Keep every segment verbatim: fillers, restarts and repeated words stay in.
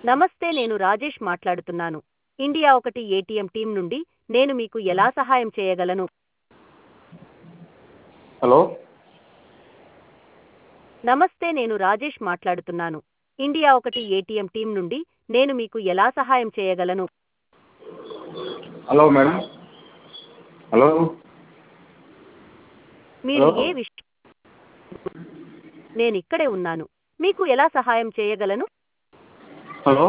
నమస్తే, నేను రాజేష్ మాట్లాడుతున్నాను. ఇండియా ఒకటి ఏటీఎం టీం నుండి. నేను మీకు ఎలా సహాయం చేయగలను? హలో నమస్తే, నేను రాజేష్ మాట్లాడుతున్నాను. ఇండియా ఒకటి ఏటీఎం టీం నుండి. నేను మీకు ఎలా సహాయం చేయగలను? Hello madam. హలో మీరు హలో ఏ విషయం? నేను ఇక్కడే ఉన్నాను. మీకు ఎలా సహాయం చేయగలను? Hello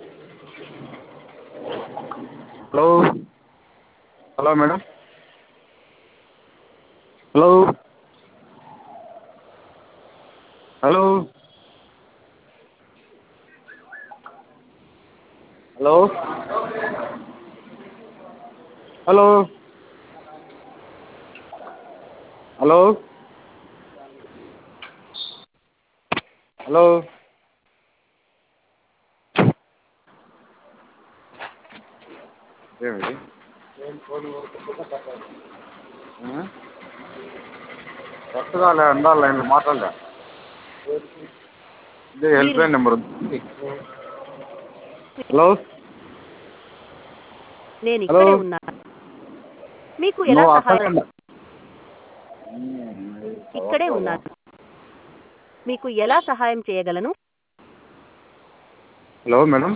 hello hello madam. Hello hello hello hello hello hello ఏమిటి కొత్తగా ఉండాలి లైన్లో మాట్లాడలే. ఇదే హెల్ప్ మీరు లైన్ నెంబర్ ఉంది. హలో నేను హలో ఇక్కడే ఉన్నాను. మీకు ఎలా నువ్వు అక్కడే సహాయం? ఉండ ఇక్కడే ఉన్నాను. మీకు ఎలా సహాయం చేయగలను? Hello madam.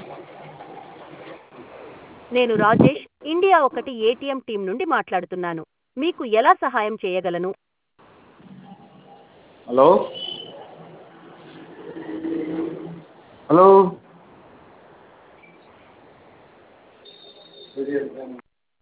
నేను రాజేష్, ఇండియా ఒకటి ఏటీఎం టీం నుండి మాట్లాడుతున్నాను. మీకు ఎలా సహాయం చేయగలను? Hello hello